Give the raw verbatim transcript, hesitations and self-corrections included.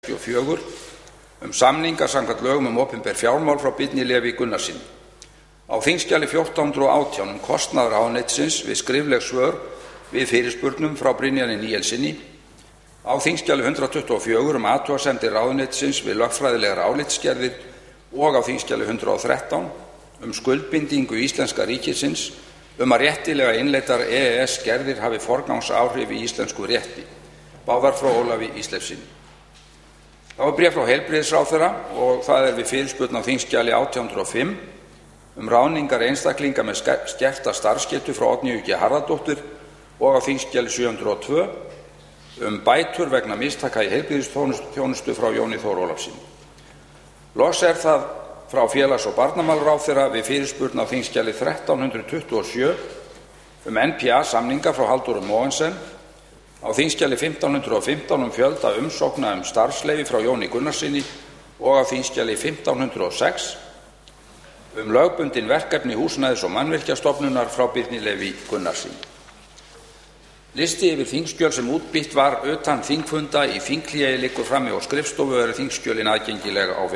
og fjögur um samninga samkvæmt lögum um opinber fjármál frá Birni Leví Gunnarssyni. Á þingskjali fjórtán hundruð og átján um kostnað ráðuneytisins við skrifleg svör við fyrirspurnum frá Brynjari Níelssyni, á þingskjali hundrað tuttugu og fjögur um athugasemdir ráðuneytisins við lögfræðilegar álitsgerðir og á þingskjali hundrað og þrettán um skuldbindingu íslenska ríkisins um að réttilega innleiddar E E S gerðir hafi forgangsáhrif í íslensku rétti, báðar frá Ólafi Ísleifssyni. Þá er bréf frá heilbrigðisráðherra og það er við fyrirspurn á þingskjali átján hundruð og fimm um ráðningar einstaklinga með skerta starfsgetu frá Oddnýju G Harðardóttur og á þingskjali sjö hundruð og tvö um bætur vegna mistaka í heilbrigðisþjónustu frá Jóni Þór Ólafssyni. Loks er það frá félags- og barnamálaráðherra við fyrirspurn á þingskjali þrettán hundruð tuttugu og sjö um N P A samninga frá Halldóru Mogensen, á þingskjali fimmtán hundruð og fimmtán um fjölda umsókna um starfsleyfi frá Jóni Gunnarssyni og á þingskjali fimmtán hundruð og sex um lögbundin verkefni Húsnæðis- og mannvirkjastofnunar frá Birni Leví Gunnarssyni. Listi yfir þingskjöl sem útbýtt var utan þingfunda í þinghléi liggur frammi á skrifstofu og eru þingskjölin aðgengileg á